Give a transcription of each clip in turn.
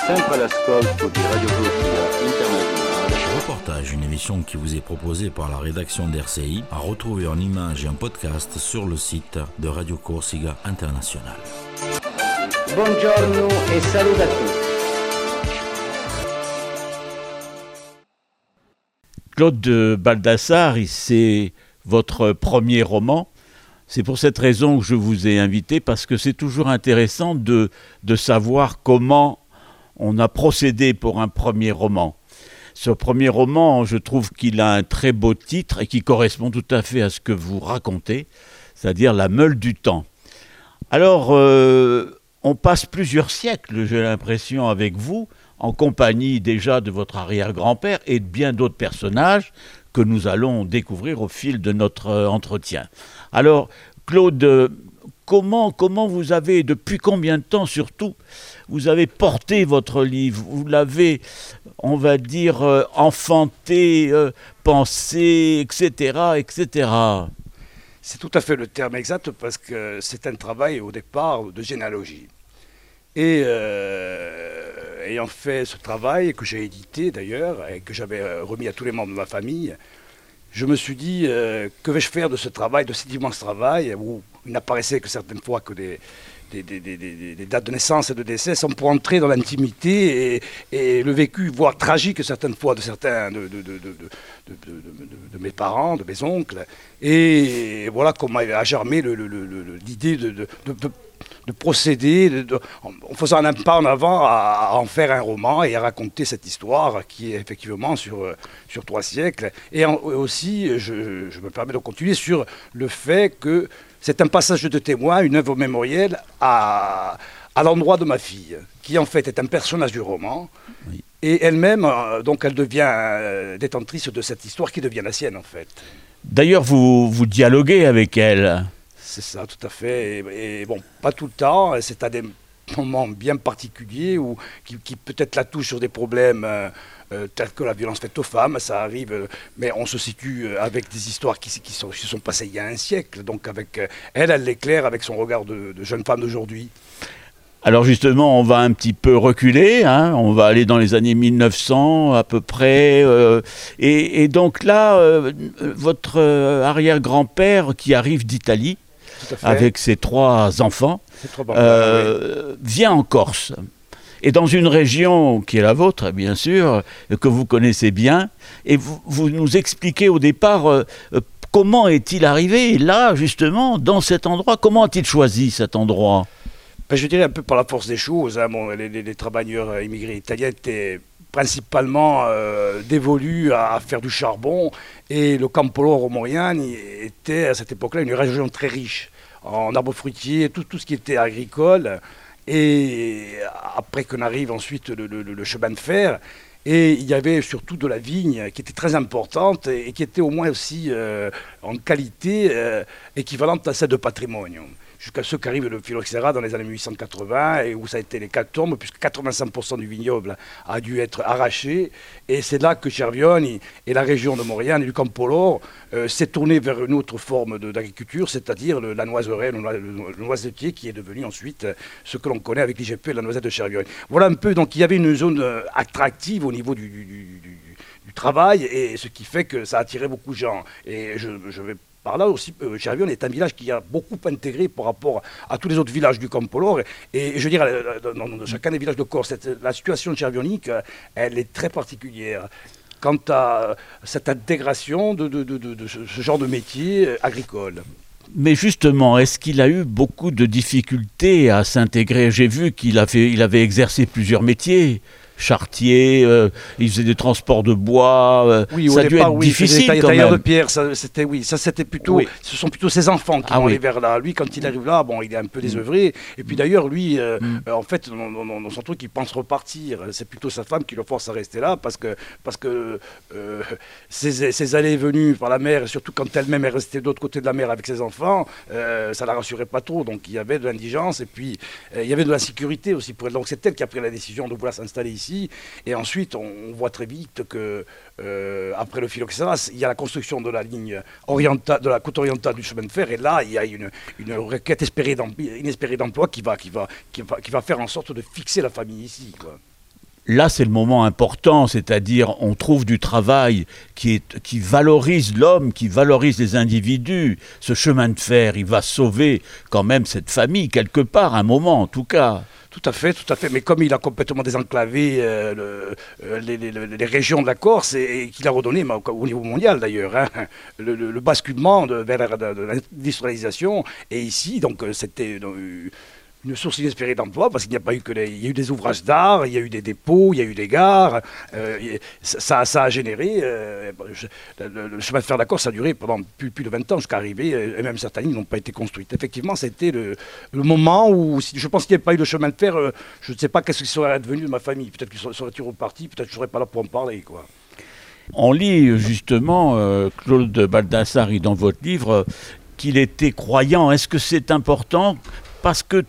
sempre all'ascolto di Radio Corsica Internazionale. Reportage, une émission qui vous est proposée par la rédaction d'RCI, à retrouver en images et en podcast sur le site de Radio Corsica Internazionale. Buongiorno e saluto a tutti. Claude de Baldassare, c'est votre premier roman. C'est pour cette raison que je vous ai invité, parce que c'est toujours intéressant de savoir comment on a procédé pour un premier roman. Ce premier roman, je trouve qu'il a un très beau titre et qui correspond tout à fait à ce que vous racontez, c'est-à-dire La Meule du Temps. Alors, on passe plusieurs siècles, j'ai l'impression, avec vous, en compagnie déjà de votre arrière-grand-père et de bien d'autres personnages que nous allons découvrir au fil de notre entretien. Alors, Claude, comment vous avez, depuis combien de temps surtout, vous avez porté votre livre? Vous l'avez, on va dire, enfanté, pensé, etc., etc. C'est tout à fait le terme exact, parce que c'est un travail au départ de généalogie. Et ayant fait ce travail, que j'ai édité d'ailleurs, et que j'avais remis à tous les membres de ma famille, je me suis dit, que vais-je faire de ce travail, de cet immense travail, où il n'apparaissait que certaines fois que des dates de naissance et de décès, sans pour entrer dans l'intimité et le vécu, voire tragique certaines fois, de certains de mes parents, de mes oncles. Et voilà comment a germé l'idée de procéder, en faisant un pas en avant, à en faire un roman et à raconter cette histoire qui est effectivement sur 3 siècles. Et aussi, je me permets de continuer sur le fait que c'est un passage de témoin, une œuvre mémorielle à l'endroit de ma fille, qui en fait est un personnage du roman. Oui. Et elle-même, donc elle devient détentrice de cette histoire qui devient la sienne en fait. D'ailleurs, vous dialoguez avec elle. C'est ça, tout à fait. Et bon, pas tout le temps. C'est à des moments bien particuliers qui peut-être la touchent sur des problèmes tels que la violence faite aux femmes. Ça arrive, mais on se situe avec des histoires qui se sont passées il y a un siècle. Donc avec elle l'éclaire avec son regard de jeune femme d'aujourd'hui. Alors justement, on va un petit peu reculer, hein, on va aller dans les années 1900 à peu près, et donc là, votre arrière-grand-père qui arrive d'Italie, avec ses 3 enfants, vient en Corse. Et dans une région qui est la vôtre, bien sûr, que vous connaissez bien, et vous nous expliquez au départ comment est-il arrivé là, justement, dans cet endroit. Comment a-t-il choisi cet endroit ? Je dirais un peu par la force des choses. Hein. Bon, les travailleurs immigrés italiens étaient principalement dévolus à faire du charbon, et le Campoloro Moriani était à cette époque-là une région très riche en arbres fruitiers, tout ce qui était agricole. Et après qu'on arrive ensuite le chemin de fer, et il y avait surtout de la vigne qui était très importante et qui était au moins aussi en qualité équivalente à celle de patrimonio. Jusqu'à ceux qui arrivent le phylloxéra dans les années 1880, et où ça a été l'hécatombe, puisque 85% du vignoble a dû être arraché. Et c'est là que Cervioni et la région de Moriane et du Campoloro s'est tourné vers une autre forme d'agriculture, c'est-à-dire la noiserie, le noisetier, qui est devenu ensuite ce que l'on connaît avec l'IGP et la noisette de Cervioni. Voilà un peu, donc il y avait une zone attractive au niveau du travail, et ce qui fait que ça attirait beaucoup de gens. Et je vais par là aussi, Cervioni est un village qui a beaucoup intégré par rapport à tous les autres villages du Campoloro. Et je dirais, dans chacun des villages de Corse, la situation de Cervioni, elle est très particulière quant à cette intégration de ce genre de métier agricole. Mais justement, est-ce qu'il a eu beaucoup de difficultés à s'intégrer ? J'ai vu qu'il avait exercé plusieurs métiers. Chartier, il faisait des transports de bois, oui, ça a dû être difficile quand même. Tailleur de pierre, c'était plutôt, oui. Ce sont plutôt ses enfants qui vont aller vers là. Lui, quand il arrive là, bon, il est un peu désœuvré. Et puis d'ailleurs, lui, en fait, dans son truc, il pense repartir. C'est plutôt sa femme qui le force à rester là, parce que ses allées et venues par la mer, et surtout quand elle-même est restée de l'autre côté de la mer avec ses enfants, ça la rassurait pas trop. Donc il y avait de l'indigence, et puis il y avait de l'insécurité aussi pour elle. Donc c'est elle qui a pris la décision de vouloir s'installer ici. Et ensuite, on voit très vite que après le phylloxéra, il y a la construction de la ligne orientale, de la côte orientale du chemin de fer. Et là, il y a une requête inespérée d'emploi qui va faire en sorte de fixer la famille ici, quoi. là, c'est le moment important, c'est-à-dire on trouve du travail qui valorise l'homme, qui valorise les individus. Ce chemin de fer, il va sauver quand même cette famille, quelque part, un moment en tout cas. Tout à fait. Mais comme il a complètement désenclavé les régions de la Corse et qu'il a redonné, au niveau mondial d'ailleurs, le basculement vers l'industrialisation. Et ici, donc, c'était une source inespérée d'emploi parce qu'il n'y a pas eu il y a eu des ouvrages d'art, il y a eu des dépôts, il y a eu des gares. Ça a généré. Le chemin de fer de la Corse a duré pendant plus de 20 ans jusqu'à arriver, et même certaines lignes n'ont pas été construites. Effectivement, c'était le moment où, je pense qu'il n'y avait pas eu de chemin de fer, je ne sais pas qu'est-ce qui serait advenu de ma famille. Peut-être qu'ils seraient repartis, peut-être que je ne serais pas là pour en parler, quoi. On lit justement, Claude Baldassari, dans votre livre, qu'il était croyant. Est-ce que c'est important ? Parce que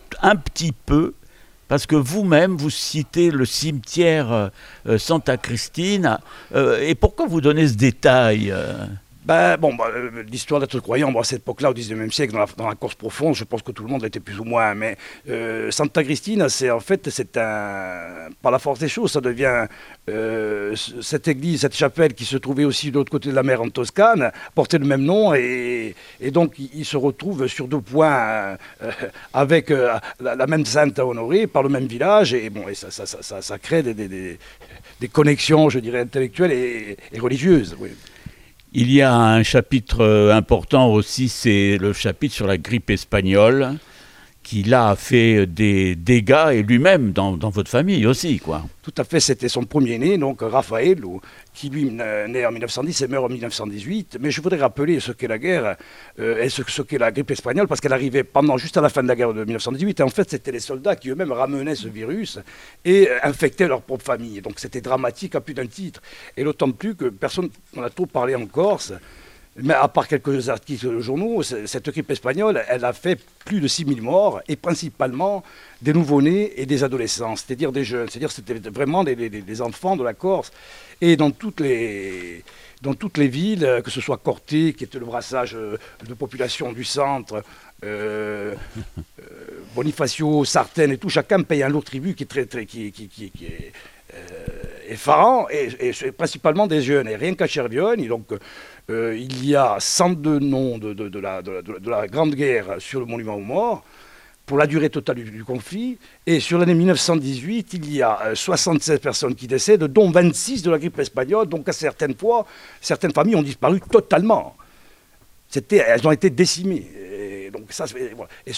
vous-même, vous citez le cimetière Santa Cristina. Et pourquoi vous donnez ce détail ? L'histoire d'être croyant, à cette époque-là, au XIXe siècle, dans la Corse profonde, je pense que tout le monde l'était plus ou moins. Mais Santa Cristina, par la force des choses, ça devient cette église, cette chapelle qui se trouvait aussi de l'autre côté de la mer en Toscane, portait le même nom. Et donc, il se retrouve sur 2 points avec la même sainte à honorer, par le même village. Et ça crée des connexions, je dirais, intellectuelles et religieuses. Oui. Il y a un chapitre important aussi, c'est le chapitre sur la grippe espagnole, qui là a fait des dégâts, et lui-même dans votre famille aussi, quoi. Tout à fait, c'était son premier-né, donc Raphaël, qui lui naît en 1910 et meurt en 1918. Mais je voudrais rappeler ce qu'est la guerre et ce qu'est la grippe espagnole, parce qu'elle arrivait juste à la fin de la guerre de 1918. Et en fait, c'était les soldats qui eux-mêmes ramenaient ce virus et infectaient leur propre famille. Donc c'était dramatique à plus d'un titre. Et d'autant plus que personne n'en a trop parlé en Corse. Mais à part quelques articles de journaux, cette grippe espagnole, elle a fait plus de 6000 morts, et principalement des nouveau-nés et des adolescents, c'est-à-dire des jeunes. C'est-à-dire c'était vraiment des enfants de la Corse. Et dans toutes les villes, que ce soit Corté, qui était le brassage de population du centre, Bonifacio, Sartène et tout, chacun paye un lourd tribut qui est effarant, et principalement des jeunes. Et rien qu'à Chervione, donc, il y a 102 noms de la Grande Guerre sur le monument aux morts, pour la durée totale du conflit. Et sur l'année 1918, il y a 76 personnes qui décèdent, dont 26 de la grippe espagnole. Donc à certaines fois, certaines familles ont disparu totalement. Elles ont été décimées. Et donc ça, voilà. Et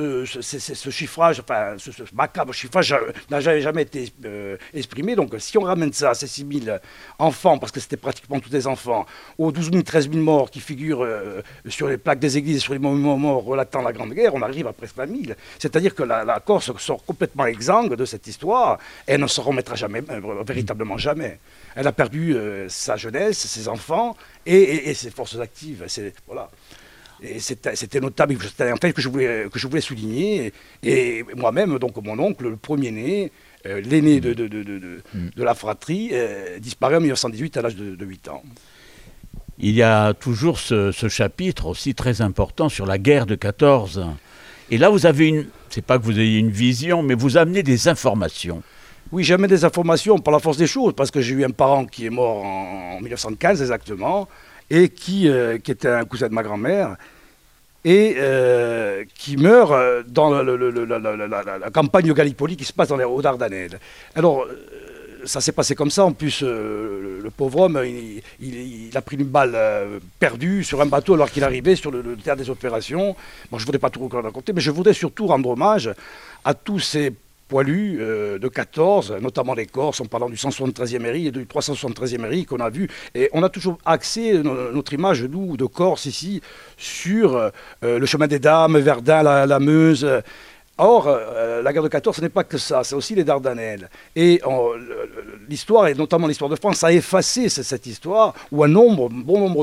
ce chiffrage, ce macabre chiffrage n'a jamais été exprimé. Donc si on ramène ça à ces 6000 enfants, parce que c'était pratiquement tous des enfants, aux 12 000, 13 000 morts qui figurent sur les plaques des églises et sur les monuments morts relatant la Grande Guerre, on arrive à presque 20 000. C'est-à-dire que la Corse sort complètement exsangue de cette histoire, et elle ne se remettra jamais, véritablement jamais. Elle a perdu sa jeunesse, ses enfants et ses forces actives. Voilà. Et c'était notable, c'était un fait que je voulais souligner. Et moi-même, donc mon oncle, le premier-né, l'aîné de la fratrie, disparaît en 1918 à l'âge de 8 ans. Il y a toujours ce chapitre aussi très important sur la guerre de 14. Et là, vous avez c'est pas que vous ayez une vision, mais vous amenez des informations. Oui, j'ai amené des informations par la force des choses, parce que j'ai eu un parent qui est mort en 1915 exactement, et qui était un cousin de ma grand-mère, et qui meurt dans la campagne de Gallipoli qui se passe dans les Hauts-Dardanelles. Alors, ça s'est passé comme ça. En plus, le pauvre homme, il a pris une balle perdue sur un bateau alors qu'il arrivait sur le théâtre des opérations. Bon, je ne voudrais pas tout raconter, mais je voudrais surtout rendre hommage à tous ces poilus de 14, notamment les Corses, en parlant du 173e RI et du 373e RI qu'on a vu. Et on a toujours axé notre image, nous, de Corse, ici, sur le chemin des Dames, Verdun, la Meuse. Or, la guerre de 14, ce n'est pas que ça, c'est aussi les Dardanelles. Et l'histoire, et notamment l'histoire de France, a effacé cette histoire où un bon nombre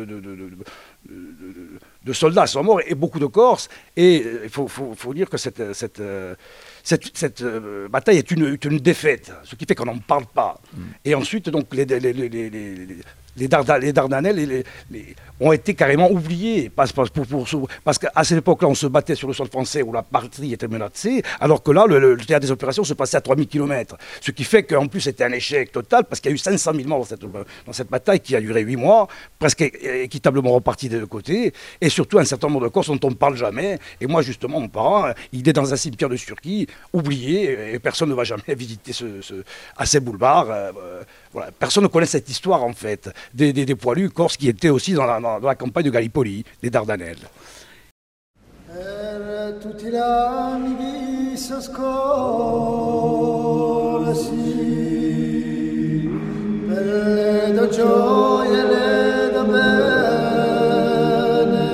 de soldats sont morts et beaucoup de Corses. Et il faut dire que cette bataille est une défaite, ce qui fait qu'on n'en parle pas. Et ensuite, donc, les Dardanelles ont été carrément oubliés. Parce qu'à cette époque-là, on se battait sur le sol français où la patrie était menacée, alors que là, le théâtre des opérations se passait à 3000 km. Ce qui fait qu'en plus, c'était un échec total, parce qu'il y a eu 500 000 morts dans cette bataille qui a duré 8 mois, presque équitablement repartis des deux côtés, et surtout un certain nombre de Corses dont on ne parle jamais. Et moi, justement, mon parent, il est dans un cimetière de Turquie, oublié, et personne ne va jamais visiter à ces boulevards. Voilà. Personne ne connaît cette histoire, en fait, des poilus corses qui étaient aussi dans la campagne de Gallipoli, des Dardanelles. Tutti gli amici a scuola, sì, per le gioie le da bene,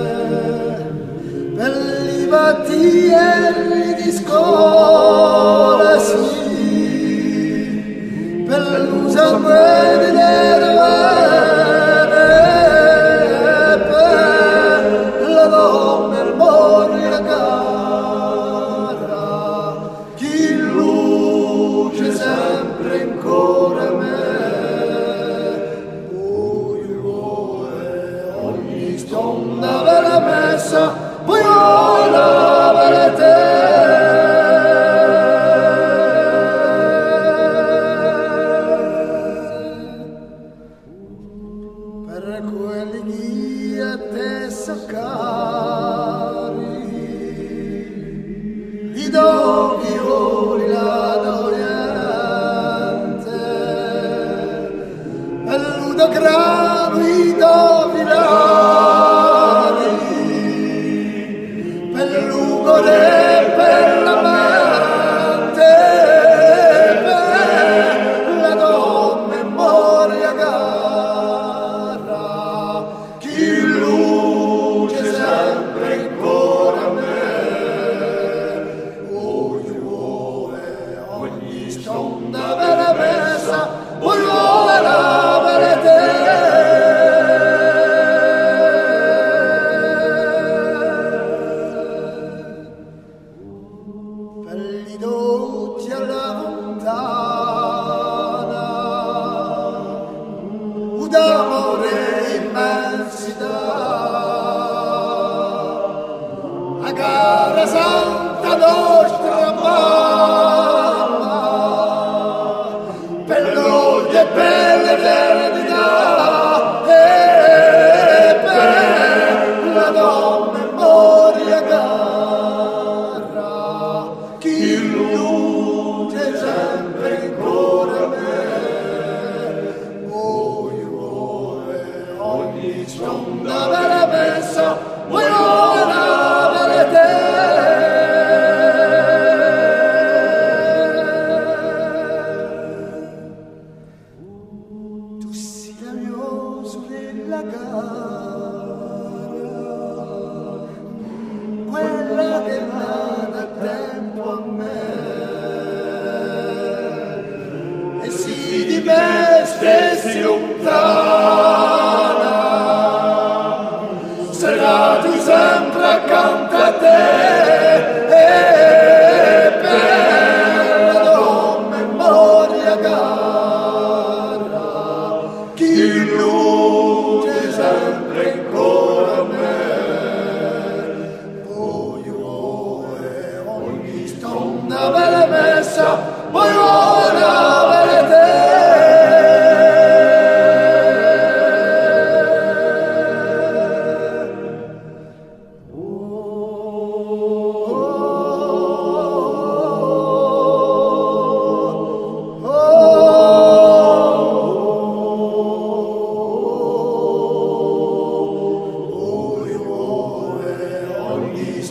per i battielli di scuola, sì, per l'usangue di le da bene, per la donna il mori la gara, chi luce sempre in cuore a me, ogni stonda vera messa, poi ora vale te.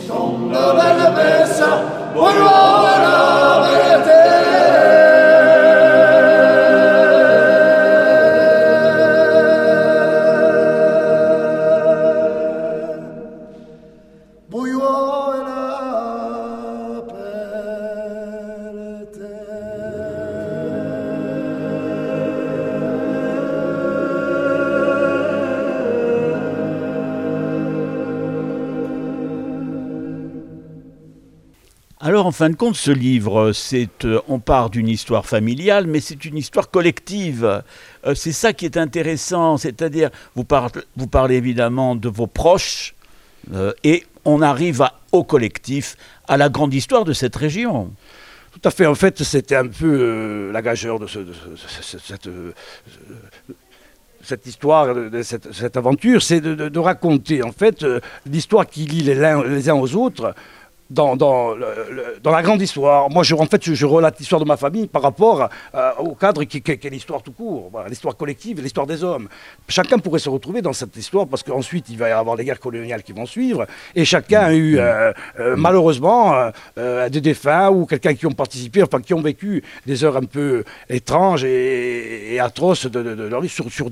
Buona messa, buona ora, en fin de compte, ce livre, on part d'une histoire familiale, mais c'est une histoire collective. C'est ça qui est intéressant, c'est-à-dire, vous parlez évidemment de vos proches, et on arrive au collectif, à la grande histoire de cette région. Tout à fait. En fait, c'était un peu la gageure de cette histoire, de cette aventure, c'est de raconter en fait l'histoire qui lie les uns aux autres dans la grande histoire. Moi, je relate l'histoire de ma famille par rapport au cadre qui est l'histoire tout court, voilà, l'histoire collective, l'histoire des hommes. Chacun pourrait se retrouver dans cette histoire parce qu'ensuite, il va y avoir les guerres coloniales qui vont suivre et chacun a eu, malheureusement, des défunts ou quelqu'un qui ont participé, enfin qui ont vécu des heures un peu étranges et atroces de leur vie sur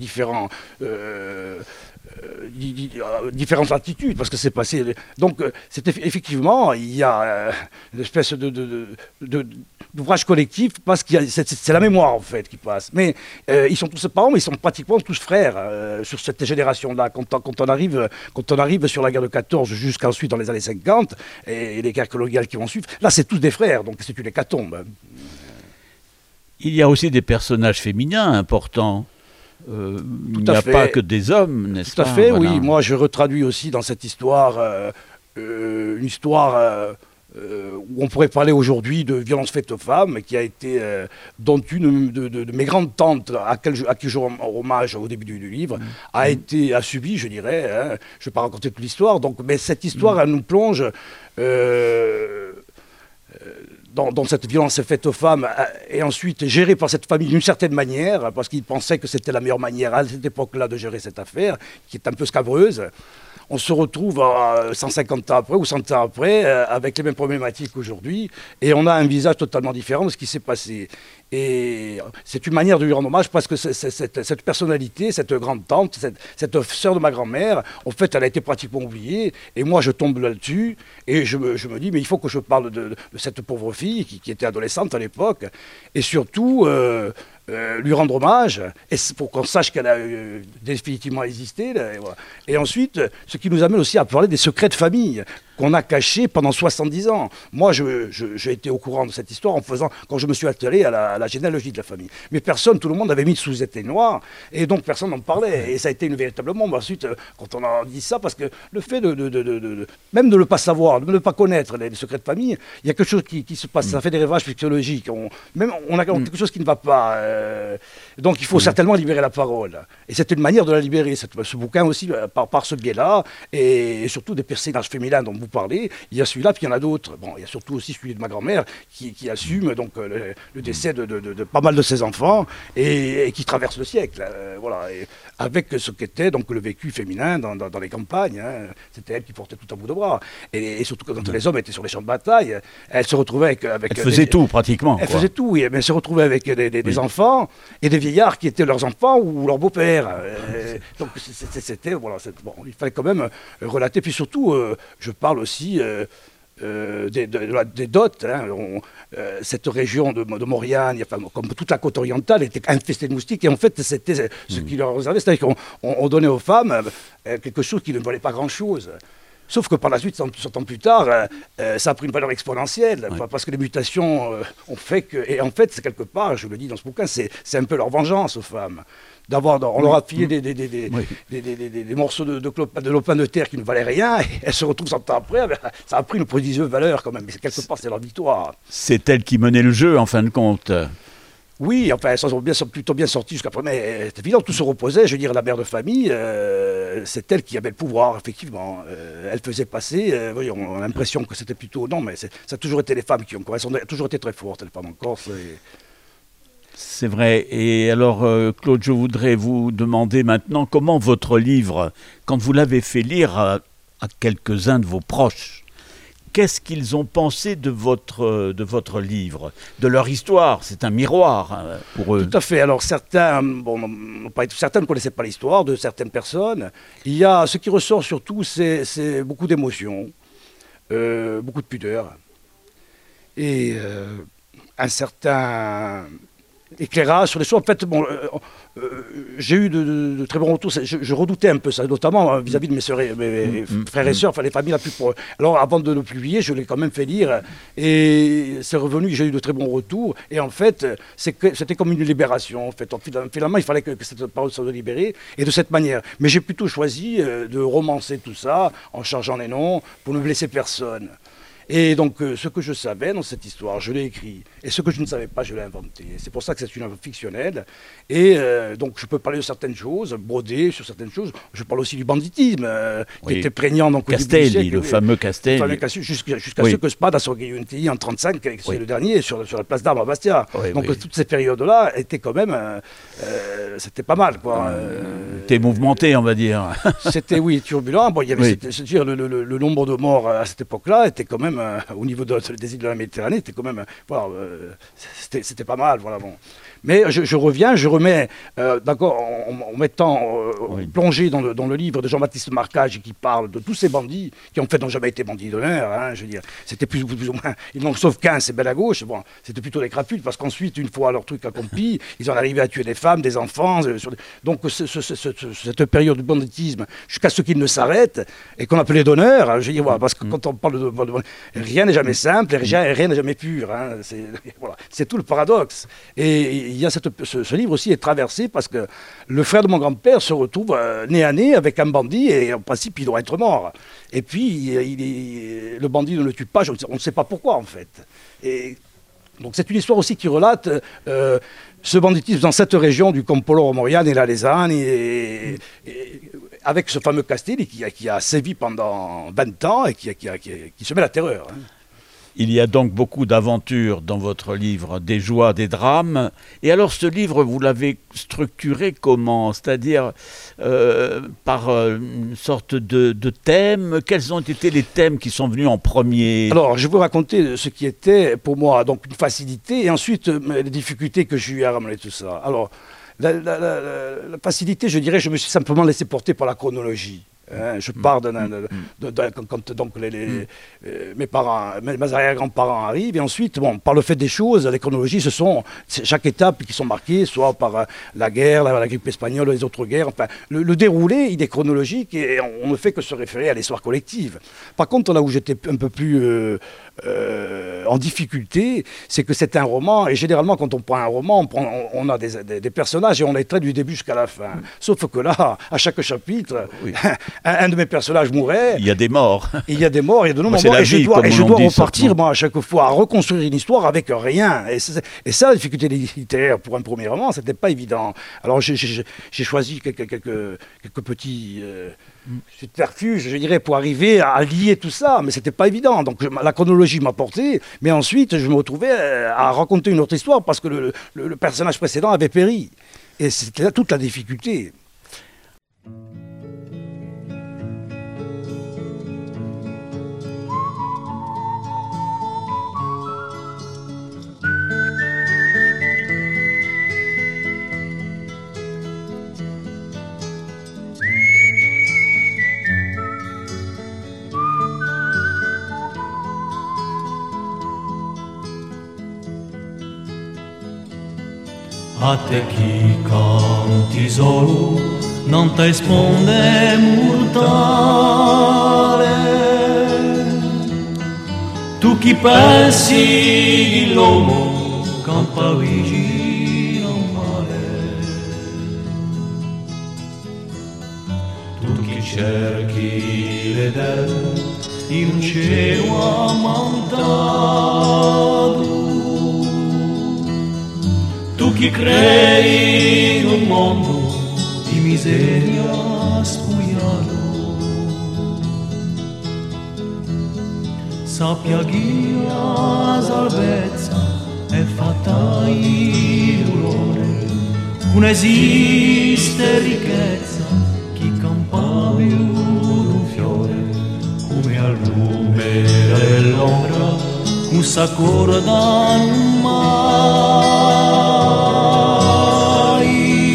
différentes attitudes, parce que c'est passé. Donc, effectivement, il y a une espèce d'ouvrage collectif, parce que c'est la mémoire, en fait, qui passe. Mais ils sont tous parents, mais ils sont pratiquement tous frères sur cette génération-là. Quand on arrive sur la guerre de 14 jusqu'ensuite dans les années 50, et les guerres coloniales qui vont suivre, là, c'est tous des frères, donc c'est une hécatombe. Il y a aussi des personnages féminins importants. Il n'y a pas que des hommes, n'est-ce pas? Tout à fait, voilà. Oui. Moi, je retraduis aussi dans cette histoire une histoire où on pourrait parler aujourd'hui de violence faite aux femmes, qui a été, dont une de mes grandes tantes, à qui je rends hommage au début du livre, a subi, je dirais. Hein, je ne vais pas raconter toute l'histoire, mais cette histoire, elle nous plonge dans cette violence faite aux femmes, et ensuite gérée par cette famille d'une certaine manière, parce qu'ils pensaient que c'était la meilleure manière à cette époque-là de gérer cette affaire, qui est un peu scabreuse. On se retrouve 150 ans après ou 100 ans après avec les mêmes problématiques qu'aujourd'hui, et on a un visage totalement différent de ce qui s'est passé. Et c'est une manière de lui rendre hommage parce que cette personnalité, cette grande tante, cette sœur de ma grand-mère, en fait, elle a été pratiquement oubliée. Et moi, je tombe là-dessus et je me dis, mais il faut que je parle de cette pauvre fille qui était adolescente à l'époque. Et surtout, lui rendre hommage, et pour qu'on sache qu'elle a définitivement existé. Là, et, voilà. Et ensuite, ce qui nous amène aussi à parler des secrets de famille qu'on a cachés pendant 70 ans. Moi, j'ai été au courant de cette histoire quand je me suis attelé à la généalogie de la famille. Mais personne, tout le monde avait mis sous éteignoir, et donc personne n'en parlait. Et ça a été une véritable bombe. Ensuite, quand on a dit ça, parce que le fait même de ne pas savoir, de ne pas connaître les secrets de famille, il y a quelque chose qui se passe, ça fait des ravages psychologiques. On a quelque chose qui ne va pas. Donc il faut certainement libérer la parole. Et c'est une manière de la libérer, ce bouquin aussi, par ce biais-là, et surtout des personnages féminins dont vous parlez. Il y a celui-là, puis il y en a d'autres. Bon, il y a surtout aussi celui de ma grand-mère qui assume donc, le décès de pas mal de ses enfants et qui traverse le siècle. Voilà, et avec ce qu'était donc le vécu féminin dans les campagnes. Hein. C'était elle qui portait tout à bout de bras. Et surtout quand les hommes étaient sur les champs de bataille, elle se retrouvait avec elle faisait tout, pratiquement. Elle faisait tout, oui, mais elle se retrouvait avec des enfants et des vieillards qui étaient leurs enfants ou leurs beaux-pères. Donc c'était, voilà, bon, il fallait quand même relater. Puis surtout, je parle aussi des dots. Hein. Cette région de Mauriagne, enfin, comme toute la côte orientale, était infestée de moustiques. Et en fait, c'était ce qui leur réservait, c'est-à-dire qu'on donnait aux femmes quelque chose qui ne valait pas grand-chose. Sauf que par la suite, 100 ans plus tard, ça a pris une valeur exponentielle, parce que les mutations ont fait que... Et en fait, c'est quelque part, je le dis dans ce bouquin, c'est un peu leur vengeance aux femmes. On leur a filé des morceaux de lopin de terre qui ne valaient rien, et elles se retrouvent 100 ans après, ça a pris une prodigieuse valeur quand même, mais quelque part, c'est leur victoire. C'est elle qui menait le jeu, en fin de compte. Oui, enfin, elles sont plutôt bien sorties jusqu'à présent. Mais c'est évident, tout se reposait. Je veux dire, la mère de famille, c'est elle qui avait le pouvoir, effectivement. Elle faisait passer, oui, on a l'impression que c'était plutôt... Non, mais ça a toujours été les femmes qui ont... Elles ont toujours été très fortes, les femmes en Corse. C'est vrai. Et alors, Claude, je voudrais vous demander maintenant comment votre livre, quand vous l'avez fait lire à quelques-uns de vos proches, qu'est-ce qu'ils ont pensé de votre livre, de leur histoire? C'est un miroir pour eux. Tout à fait. Alors certains ne connaissaient pas l'histoire de certaines personnes. Ce qui ressort surtout, c'est beaucoup d'émotions, beaucoup de pudeur et un certain éclairage sur les choses. En fait, bon, j'ai eu de très bons retours. Je redoutais un peu ça, notamment vis-à-vis de mes frères et sœurs, enfin les familles la plus pour. Alors, avant de le publier, je l'ai quand même fait lire et c'est revenu. J'ai eu de très bons retours. Et en fait, c'était comme une libération. En fait, finalement, il fallait que cette parole soit libérée et de cette manière. Mais j'ai plutôt choisi de romancer tout ça en changeant les noms pour ne blesser personne. Et donc, ce que je savais dans cette histoire, je l'ai écrit. Et ce que je ne savais pas, je l'ai inventé. C'est pour ça que c'est une œuvre fictionnelle. Et donc, je peux parler de certaines choses, broder sur certaines choses. Je parle aussi du banditisme, qui était prégnant dans Castelli, le fameux Castelli. Jusqu'à ce que Spada soit Giunti en 1935, c'est le dernier, sur la place d'Armes à Bastia. Donc, toute cette période-là était quand même... c'était pas mal, quoi. C'était mouvementé, on va dire. C'était, turbulent. Bon, il y avait c'est-à-dire le nombre de morts à cette époque-là était quand même au niveau des îles de la Méditerranée, c'était quand même, c'était pas mal, voilà, bon. Mais je remets, d'accord, en mettant plongé dans le livre de Jean-Baptiste Marcage qui parle de tous ces bandits qui en fait n'ont jamais été bandits d'honneur, hein, je veux dire, c'était plus ou moins, ils n'ont sauf qu'un, c'est Belle à Gauche, bon, c'était plutôt des crapules parce qu'ensuite, une fois leur truc accompli, ils en arrivaient à tuer des femmes, des enfants, donc cette période de banditisme, jusqu'à ce qu'ils ne s'arrêtent et qu'on appelait d'honneur, hein, je veux dire, voilà, parce que quand on parle de rien n'est jamais simple et rien n'est jamais pur, hein, c'est tout le paradoxe. Et il y a ce livre aussi est traversé parce que le frère de mon grand-père se retrouve nez à nez avec un bandit et en principe il doit être mort. Et puis le bandit ne le tue pas, on ne sait pas pourquoi en fait. Et donc c'est une histoire aussi qui relate ce banditisme dans cette région du Campolo Romoriane et la Lesane et avec ce fameux Castelli qui a sévi pendant 20 ans et qui se met la terreur. Hein. Il y a donc beaucoup d'aventures dans votre livre, des joies, des drames. Et alors ce livre, vous l'avez structuré comment ? C'est-à-dire par une sorte de thème. Quels ont été les thèmes qui sont venus en premier ? Alors, je vais vous raconter ce qui était pour moi donc une facilité et ensuite les difficultés que j'ai eu à ramener tout ça. Alors, la facilité, je dirais, je me suis simplement laissé porter par la chronologie. Je pars quand donc mes arrière-grands-parents arrivent et ensuite, par le fait des choses, les chronologies, c'est chaque étape qui sont marquées, soit par la guerre, la grippe espagnole, les autres guerres. Enfin, le déroulé, il est chronologique et on ne fait que se référer à l'histoire collective. Par contre, là où j'étais un peu plus en difficulté, c'est que c'est un roman et généralement, quand on prend un roman, on a des personnages et on les traite du début jusqu'à la fin. Sauf que là, à chaque chapitre, un de mes personnages mourait. Il y a des morts. Il y a des morts, il y a de nombreux morts. Et je dois repartir, moi, à chaque fois, à reconstruire une histoire avec rien. Et ça, la difficulté littéraire pour un premier roman, c'était pas évident. Alors, j'ai choisi quelques petits subterfuges, je dirais, pour arriver à lier tout ça. Mais c'était pas évident. Donc, la chronologie m'a porté. Mais ensuite, je me retrouvais à raconter une autre histoire parce que le personnage précédent avait péri. Et c'était là toute la difficulté. A te chi canti solo, non ti risponde mortale. Tu chi pensi l'uomo campa vicino male. Tu chi cerchi l'Eterno in un cielo ammantato. Tu chi crei in un mondo di miseria spugliato, sappia che la salvezza è fatta di dolore, non esiste ricchezza chi campa più d'un fiore, come al lume dell'ombra non s'accordano mai.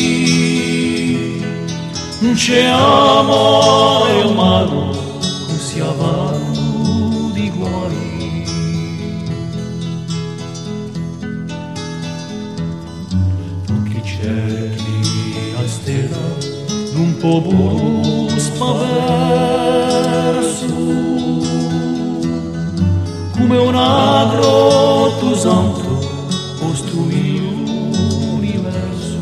Non c'è amore umano, non si avanno di guai. cerchi a stella d'un popolo spaverso, come un agro tu santo costruì l'universo.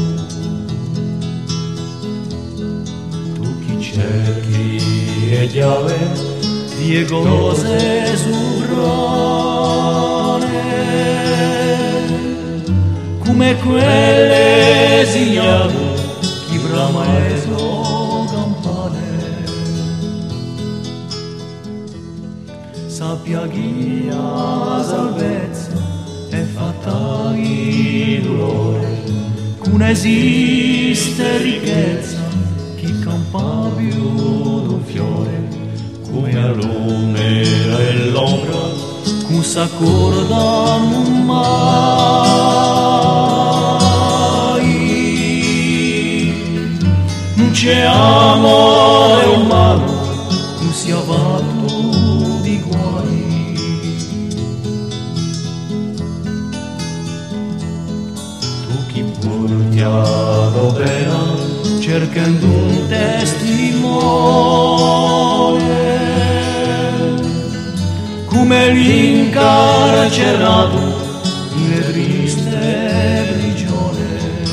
Tu chi cerchi e chiave di cose sovrane, come quelle signate chi brama e so campane. Sappia chi la salvezza è fatta di dolore, che non esiste ricchezza chi campa più d'un fiore, come la lume e l'ombra che s'accordano mai. Non c'è amore umano che sia fatto di guai. Tu chi porti ad opera cercando un testimone, come l'incarcerato nelle triste prigione.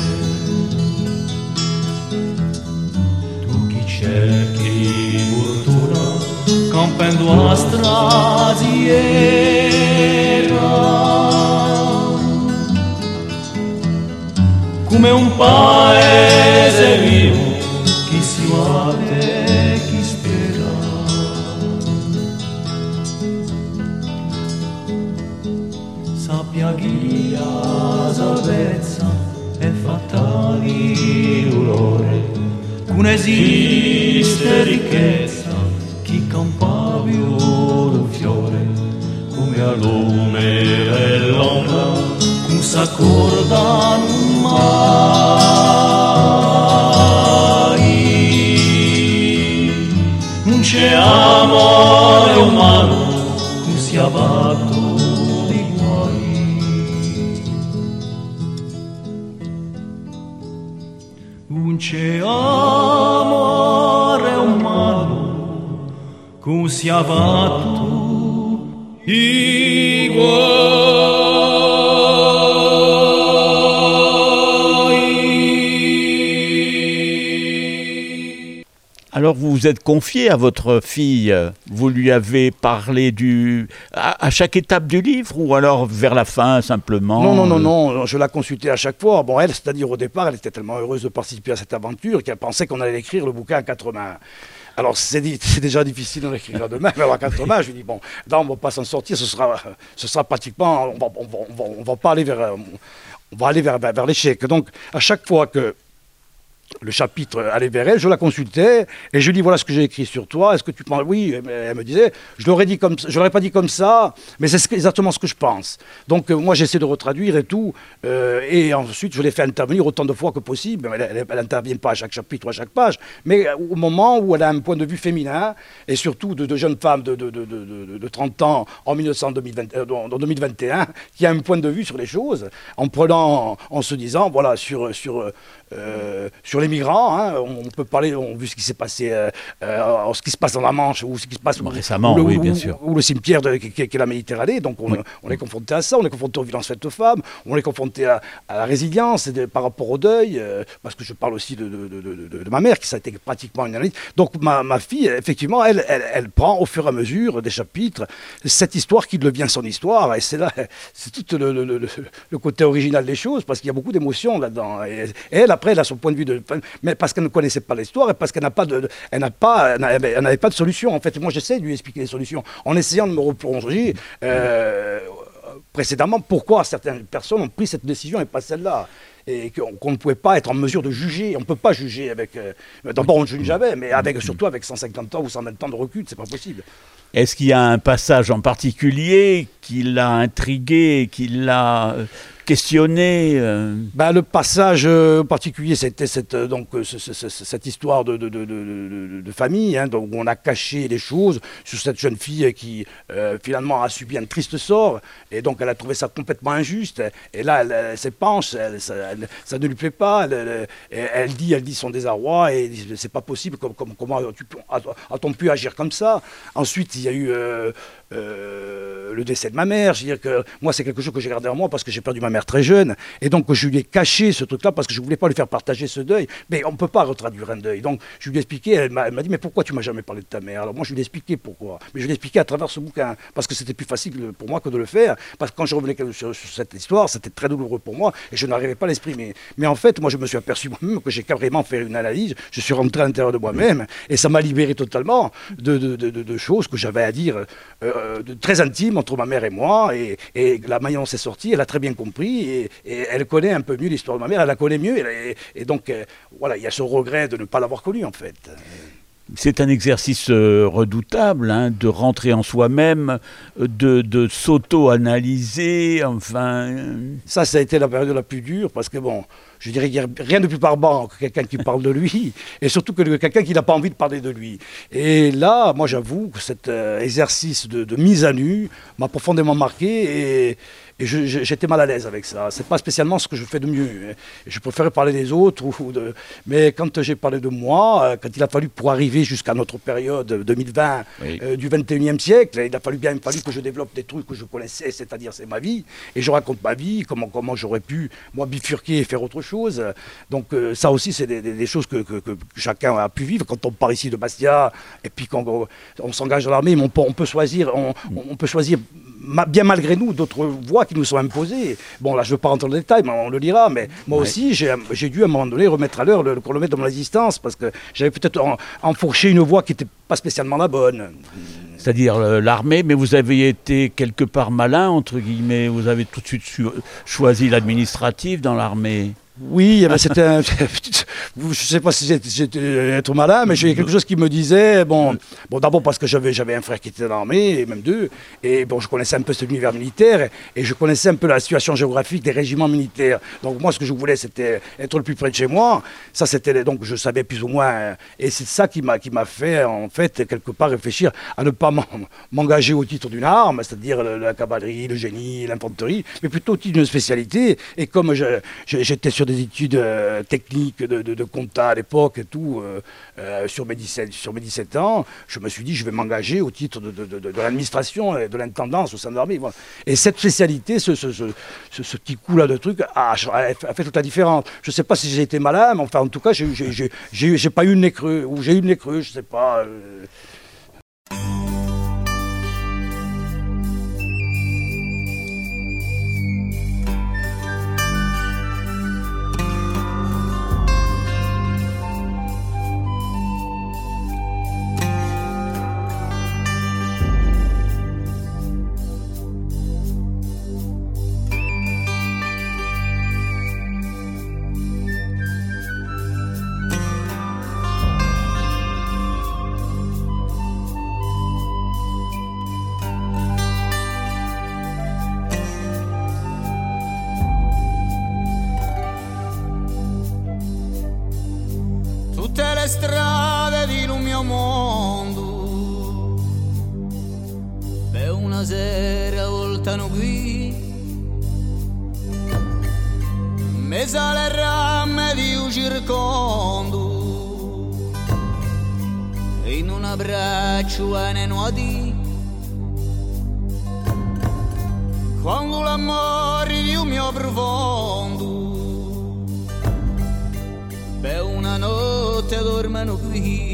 Tu chi cerchi fortuna compendo la strasiera, come un paese vivo chi si batte e chi spera. Sappia chi la salvezza è fatta di dolore, che non esiste ricchezza chi campa più d'un fiore, come a lume e l'ombra che s'accordano mai. Non c'è amore umano che sia fatto di guai. Non c'è amore umano che sia fatto di guai. Alors vous vous êtes confié à votre fille, vous lui avez parlé à chaque étape du livre ou alors vers la fin simplement? Non, je la consultais à chaque fois. Bon, elle, c'est-à-dire au départ, elle était tellement heureuse de participer à cette aventure qu'elle pensait qu'on allait écrire le bouquin à 4 mains. Alors c'est déjà difficile d'en écrire à 2 mains, mais à 4 mains, je lui dis bon, là on ne va pas s'en sortir, ce sera pratiquement, on va pas aller vers, on va aller vers l'échec. Donc à chaque fois que le chapitre allait vers elle, je la consultais et je lui dis voilà ce que j'ai écrit sur toi, est-ce que tu penses? Oui, elle me disait, je l'aurais pas dit comme ça, mais c'est exactement ce que je pense. Donc moi j'essaie de retraduire et tout, et ensuite je l'ai fait intervenir autant de fois que possible. Elle n'intervient pas à chaque chapitre ou à chaque page, mais au moment où elle a un point de vue féminin et surtout de jeunes femmes de 30 ans en 2021 qui a un point de vue sur les choses, en se disant voilà sur les migrants, hein, on peut parler, on a vu ce qui s'est passé, ce qui se passe dans la Manche, ou ce qui se passe récemment, oui, bien sûr. Ou le cimetière qui est la Méditerranée. Donc on est confronté à ça, on est confronté aux violences faites aux femmes, on est confronté à la résilience par rapport au deuil, parce que je parle aussi de ma mère, qui ça a été pratiquement une analyse. Donc ma fille, effectivement, elle prend au fur et à mesure des chapitres cette histoire qui devient son histoire, et c'est tout le côté original des choses, parce qu'il y a beaucoup d'émotions là-dedans. Et elle, après, elle a son point de vue mais parce qu'elle ne connaissait pas l'histoire et parce qu'elle n'avait pas de solution. En fait, moi, j'essaie de lui expliquer les solutions en essayant de me replonger précédemment pourquoi certaines personnes ont pris cette décision et pas celle-là. Et qu'on ne pouvait pas être en mesure de juger. On ne peut pas juger avec... D'abord, on ne juge jamais, mais surtout avec 150 ans ou 120 ans de recul, c'est pas possible. Est-ce qu'il y a un passage en particulier qui l'a intrigué, qui l'a questionné Le passage particulier, c'était cette histoire de famille, hein, donc, où on a caché les choses sur cette jeune fille qui finalement a subi un triste sort, et donc elle a trouvé ça complètement injuste, et là elle s'épanche, ça ne lui plaît pas, elle dit son désarroi, et c'est pas possible, comment a-t-on pu agir comme ça. Ensuite il y a eu le décès de ma mère. Je veux dire que moi c'est quelque chose que j'ai gardé en moi parce que j'ai perdu ma mère très jeune, et donc je lui ai caché ce truc là parce que je voulais pas lui faire partager ce deuil, mais on ne peut pas retraduire un deuil, donc je lui ai expliqué. Elle m'a dit mais pourquoi tu m'as jamais parlé de ta mère? Alors moi je lui ai expliqué pourquoi, mais je lui ai expliqué à travers ce bouquin parce que c'était plus facile pour moi que de le faire, parce que quand je revenais sur cette histoire c'était très douloureux pour moi et je n'arrivais pas à l'exprimer, mais en fait moi je me suis aperçu moi-même que j'ai carrément fait une analyse, je suis rentré à l'intérieur de moi-même et ça m'a libéré totalement de choses que j'avais à dire très intimes entre ma mère et moi, et la manière dont c'est sorti, elle a très bien compris, et elle connaît un peu mieux l'histoire de ma mère, elle la connaît mieux, et donc voilà, il y a ce regret de ne pas l'avoir connue en fait. C'est un exercice redoutable, hein, de rentrer en soi-même, de s'auto-analyser, enfin... Ça a été la période la plus dure, parce que bon, je dirais qu'il n'y a rien de plus barbare que quelqu'un qui parle de lui, et surtout que quelqu'un qui n'a pas envie de parler de lui. Et là, moi j'avoue que cet exercice de mise à nu m'a profondément marqué, et j'étais mal à l'aise avec ça. C'est pas spécialement ce que je fais de mieux. Je préférais parler des autres. Mais quand j'ai parlé de moi, quand il a fallu pour arriver jusqu'à notre période 2020 oui. Du 21e siècle, il a fallu que je développe des trucs que je connaissais, c'est-à-dire c'est ma vie. Et je raconte ma vie, comment j'aurais pu, moi, bifurquer et faire autre chose. Donc ça aussi, c'est des choses que chacun a pu vivre. Quand on part ici de Bastia, et puis quand on s'engage dans l'armée, on peut choisir, on peut choisir bien malgré nous d'autres voies qui nous sont imposées. Bon, là je ne veux pas rentrer dans le détail, mais on le lira, mais moi aussi j'ai dû à un moment donné remettre à l'heure le chronomètre de mon existence, parce que j'avais peut-être enfourché une voie qui n'était pas spécialement la bonne. C'est-à-dire l'armée, mais vous avez été quelque part malin, entre guillemets, vous avez tout de suite choisi l'administratif dans l'armée. Oui, c'était je ne sais pas si j'étais être malin, mais j'ai quelque chose qui me disait, bon d'abord parce que j'avais un frère qui était dans l'armée, et même deux, et bon, je connaissais un peu cet univers militaire, et je connaissais un peu la situation géographique des régiments militaires. Donc moi, ce que je voulais, c'était être le plus près de chez moi. Ça, c'était, donc je savais plus ou moins, et c'est ça qui m'a fait, en fait, quelque part réfléchir à ne pas m'engager au titre d'une arme, c'est-à-dire la cavalerie, le génie, l'infanterie, mais plutôt au titre d'une spécialité. Et comme j'étais sur des études techniques de compta à l'époque et tout, sur mes 17 ans, je me suis dit je vais m'engager au titre de l'administration et de l'intendance au sein de l'armée. Voilà. Et cette spécialité, ce petit coup là de truc a fait toute la différence. Je ne sais pas si j'ai été malin, mais enfin en tout cas j'ai pas eu le nez creux, ou j'ai eu le nez creux, je ne sais pas. Tutte le strade di un mio mondo per una sera voltano qui, me sale rame di un circondo e in un abbraccio e ne nuoti quando l'amore di un mio profondo per una notte dormono qui.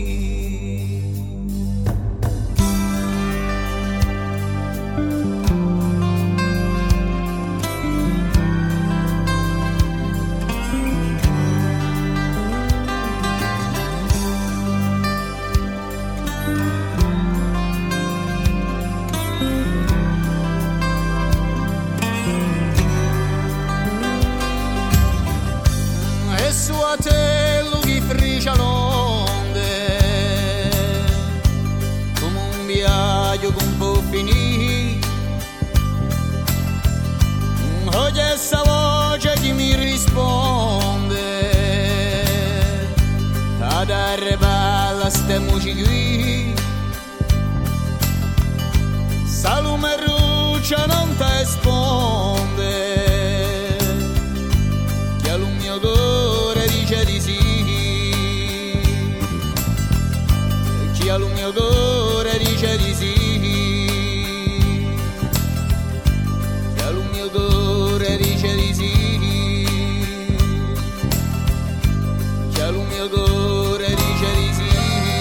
E su a te lunghi frigia l'onde come un viaggio che un po' finì oggi è muci qui. Sa lume ruccia non te esponde, chi al mio cuore dice di sì, chi al mio cuore dice di sì, chi al mio cuore dice di sì, chi al mio cuore dice di sì.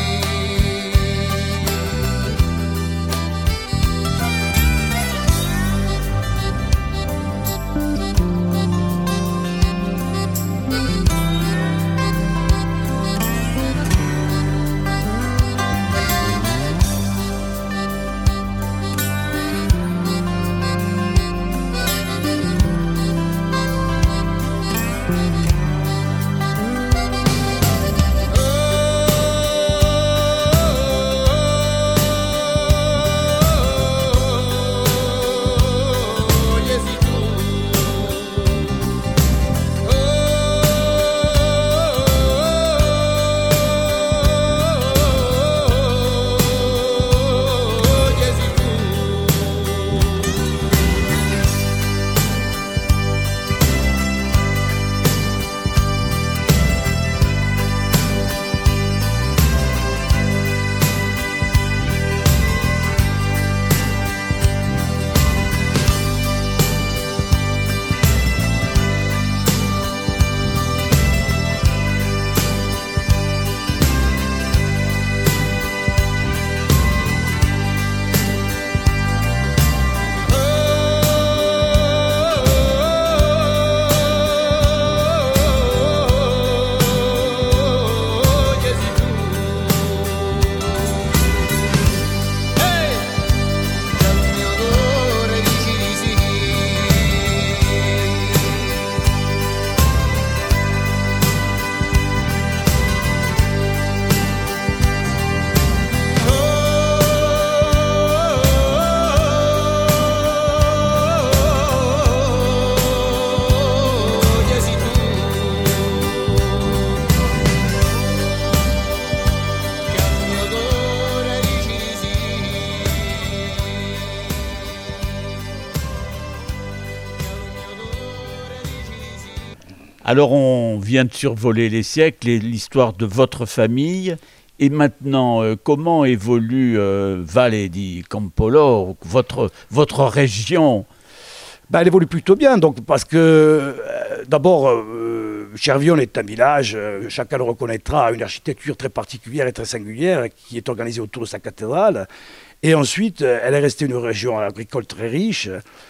Alors on vient de survoler les siècles et l'histoire de votre famille. Et maintenant, comment évolue Valle di Campoloro, votre région? Elle évolue plutôt bien, donc, parce que d'abord, Cervione est un village, chacun le reconnaîtra, a une architecture très particulière et très singulière qui est organisée autour de sa cathédrale. Et ensuite, elle est restée une région agricole très riche.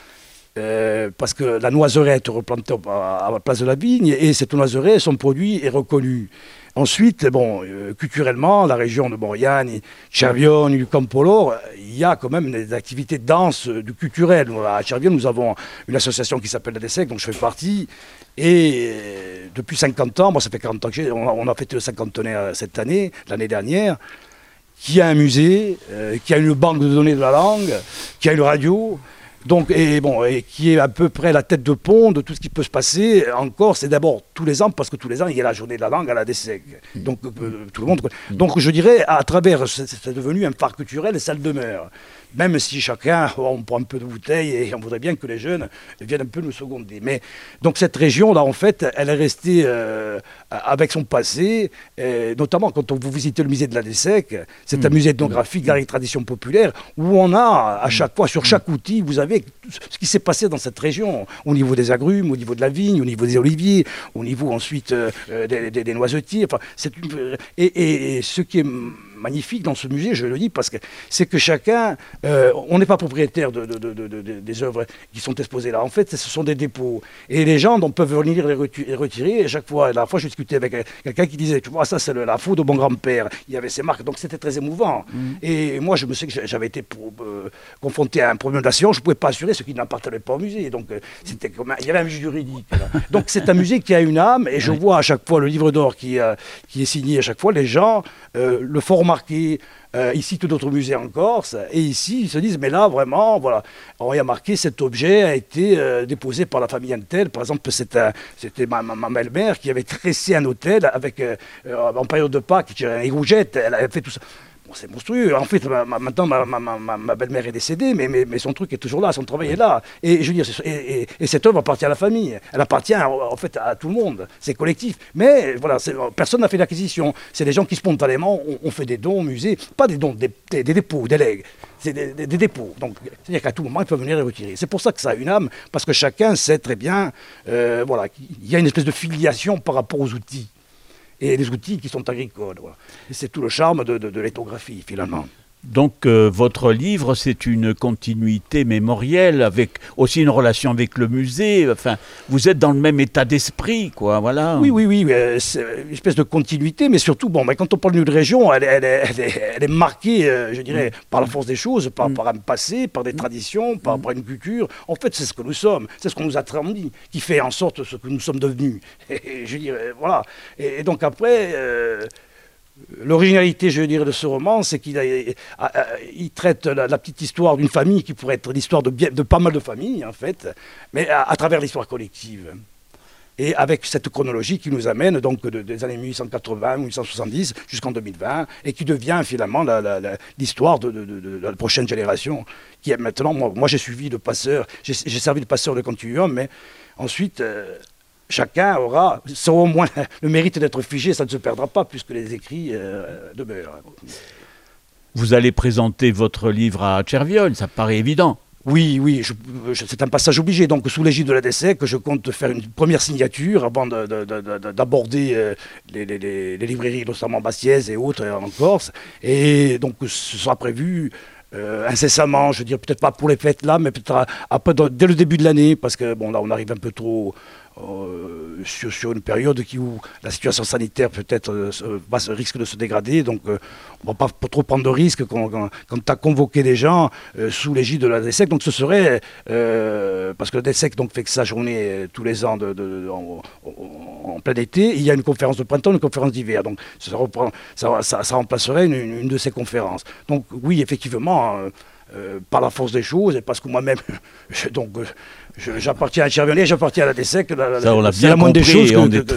Parce que la noiseraie est replantée à la place de la vigne et cette noiseraie, son produit est reconnu. Ensuite, culturellement, la région de Moriani, Cervione, du Campoloro, il y a quand même des activités denses du culturel. À Cervione, nous avons une association qui s'appelle la DESEC, dont je fais partie. Et depuis 50 ans, moi ça fait 40 ans que on a fêté le 50e cette année, l'année dernière, qui a un musée, qui a une banque de données de la langue, qui a une radio. Donc, et qui est à peu près la tête de pont de tout ce qui peut se passer en Corse. Et d'abord, tous les ans, parce que tous les ans, il y a la journée de la langue à la DESEC. Donc, tout le monde. Donc, je dirais, à travers, c'est devenu un phare culturel et ça le demeure. Même si chacun, on prend un peu de bouteille et on voudrait bien que les jeunes viennent un peu nous seconder. Mais, donc, cette région-là, en fait, elle est restée avec son passé, notamment quand vous visitez le musée de la DESEC, c'est un musée ethnographique d'art et tradition populaire où on a, à chaque fois, sur chaque outil, vous avez ce qui s'est passé dans cette région, au niveau des agrumes, au niveau de la vigne, au niveau des oliviers, au niveau ensuite des noisetiers. Enfin, et ce qui est magnifique dans ce musée, je le dis, parce que c'est que chacun, on n'est pas propriétaire des œuvres qui sont exposées là. En fait, ce sont des dépôts. Et les gens peuvent venir les retirer. Et chaque fois, la fois, je discutais avec quelqu'un qui disait, tu vois, ça c'est la faute de mon grand-père. Il y avait ces marques, donc c'était très émouvant. Et moi, je me sais que j'avais été confronté à un problème d'action. Je ne pouvais pas assurer ce qui n'appartenait pas au musée. Donc, il y avait un musée juridique. Donc, c'est un musée qui a une âme. Et je vois à chaque fois le livre d'or qui est signé à chaque fois. Les gens, le format marqué, ils citent d'autres musées en Corse, et ici, ils se disent, mais là, vraiment, voilà, on y a marqué, cet objet a été déposé par la famille Antel. Par exemple, c'était ma belle-mère qui avait tressé un hôtel avec, en période de Pâques, une rougette, elle avait fait tout ça. Bon, c'est monstrueux. En fait, maintenant, ma belle-mère est décédée, mais son truc est toujours là, son travail est là. Et je veux dire, et cette œuvre appartient à la famille. Elle appartient en fait à tout le monde. C'est collectif. Mais voilà, personne n'a fait l'acquisition. C'est des gens qui spontanément ont fait des dons au musée. Pas des dons, des dépôts, des legs. C'est des dépôts. Donc, c'est-à-dire qu'à tout moment, ils peuvent venir les retirer. C'est pour ça que ça a une âme, parce que chacun sait très bien, voilà, qu'il y a une espèce de filiation par rapport aux outils. Et les outils qui sont agricoles. Voilà. Et c'est tout le charme de l'éthographie, finalement. Donc, votre livre, c'est une continuité mémorielle, avec aussi une relation avec le musée. Enfin, vous êtes dans le même état d'esprit, quoi, voilà. Oui, c'est une espèce de continuité, mais surtout, bon, mais quand on parle d'une région, elle est marquée, je dirais, par la force des choses, par un passé, par des traditions, par une culture. En fait, c'est ce que nous sommes, c'est ce qu'on nous a transmis, qui fait en sorte ce que nous sommes devenus. Et je dirais, voilà. Et donc après... l'originalité, je veux dire, de ce roman, c'est qu'il traite la petite histoire d'une famille qui pourrait être l'histoire de pas mal de familles, en fait, mais à travers l'histoire collective. Et avec cette chronologie qui nous amène donc des années 1880, 1870 jusqu'en 2020, et qui devient finalement l'histoire de la prochaine génération, qui est maintenant, moi j'ai suivi le passeur, j'ai servi de passeur de continuum, mais ensuite... chacun aura au moins le mérite d'être figé, ça ne se perdra pas puisque les écrits demeurent. Vous allez présenter votre livre à Cherviol, ça paraît évident. Oui, c'est un passage obligé. Donc, sous l'égide de la DESEC, je compte faire une première signature avant d'aborder les librairies, notamment Bastiaise et autres en Corse. Et donc, ce sera prévu incessamment, je veux dire, peut-être pas pour les fêtes là, mais peut-être après, dès le début de l'année, parce que bon, là, on arrive un peu trop... sur une période où la situation sanitaire peut-être risque de se dégrader, donc on ne va pas trop prendre de risques quand tu as convoqué des gens sous l'égide de la DESEC. Donc ce serait, parce que la DESEC donc, fait que sa journée tous les ans en plein été, il y a une conférence de printemps, une conférence d'hiver, donc ça remplacerait une de ces conférences. Donc oui, effectivement, par la force des choses, et parce que moi-même, j'appartiens à Cherviol, j'appartiens à la DESEC. C'est la moindre des choses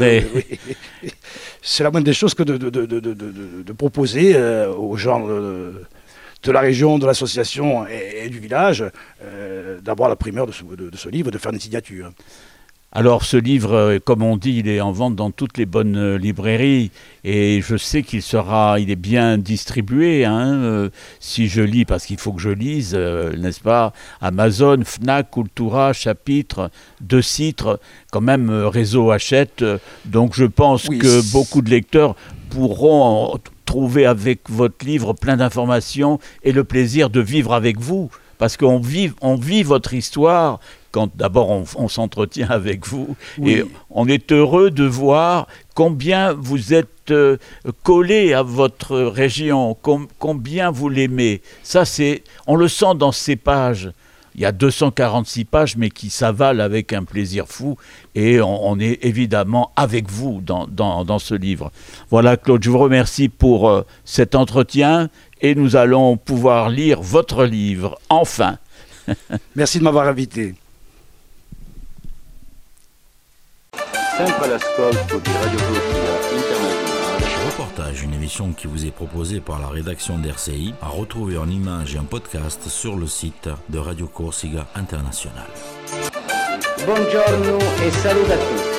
c'est la moindre des choses que de proposer aux gens de la région, de l'association et du village, d'avoir la primeur de ce livre, de faire une signature. Alors ce livre, comme on dit, il est en vente dans toutes les bonnes librairies et je sais il est bien distribué. Si je lis, parce qu'il faut que je lise, n'est-ce pas, Amazon, Fnac, Cultura, Chapitre, De Citre, quand même Réseau Hachette. Donc je pense que beaucoup de lecteurs pourront trouver avec votre livre plein d'informations et le plaisir de vivre avec vous. Parce qu'on vit votre histoire quand d'abord on s'entretient avec vous et on est heureux de voir combien vous êtes collé à votre région, combien vous l'aimez. Ça, on le sent dans ces pages. Il y a 246 pages, mais qui s'avalent avec un plaisir fou. Et on est évidemment avec vous dans ce livre. Voilà, Claude, je vous remercie pour cet entretien. Et nous allons pouvoir lire votre livre, enfin. Merci de m'avoir invité. Sempre all'ascolto di Radio Corsica Internazionale. Reportage, une émission qui vous est proposée par la rédaction d'RCI, à retrouver en images et en podcast sur le site de Radio Corsica Internazionale. Buongiorno e saluto a tutti.